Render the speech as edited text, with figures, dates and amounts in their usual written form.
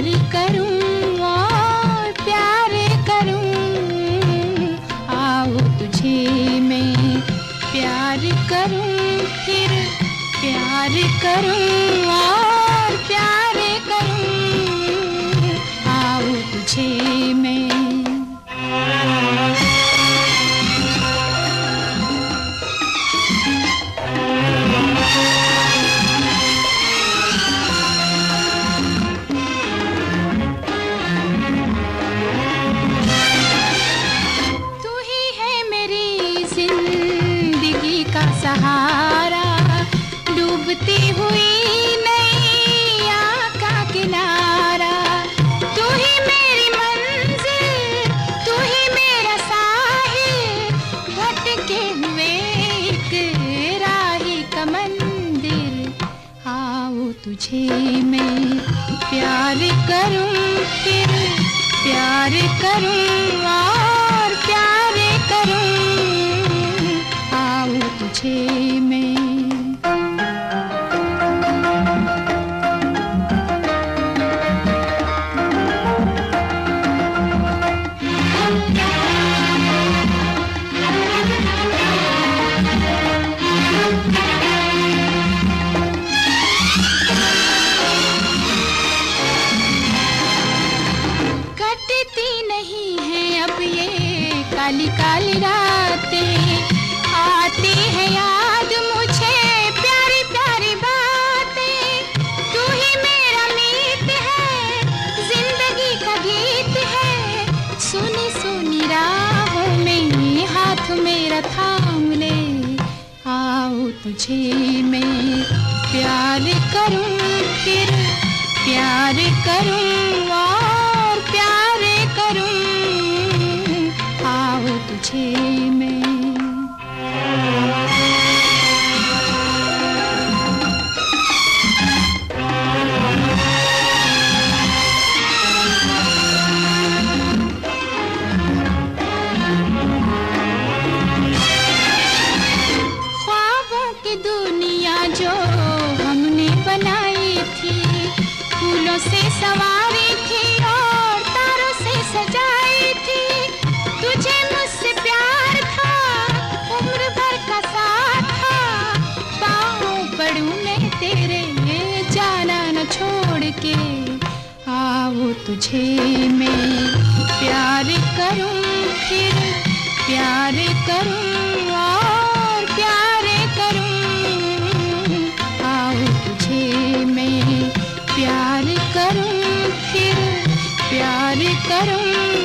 करूं और प्यार करूं, आओ तुझे मैं प्यार करूं, फिर प्यार करूं और प्यार करूं, आओ तुझे मैं। सहारा डूबती हुई नैया का किनारा, तू ही मेरी मंजिल, तू ही मेरा साहिल, भटके हुए एक राही का मंदिर, आओ तुझे मैं प्यार करूं, फिर प्यार करूं और प्यार करूं, तुझे मैं। कटती नहीं है अब ये काली काली रातें, आती है याद मुझे प्यारी प्यारी बातें, तू ही मेरा मीत है, जिंदगी का गीत है, सुनी सुनी राहों में हाथ मेरा थाम ले, आओ तुझे मैं प्यार करूं, फिर प्यार करूं और प्यार करूं, आओ तुझे मैं। दुनिया जो हमने बनाई थी, फूलों से सवारी थी और तारों से सजाई थी, तुझे मुझसे प्यार था, उम्र भर का साथ था, पाँव पड़ूं मैं तेरे जाना न छोड़ के, आओ तुझे मैं प्यार करूं, फिर प्यार करूं और प्यार करूं, मैं प्यार करूं, फिर प्यार करूं।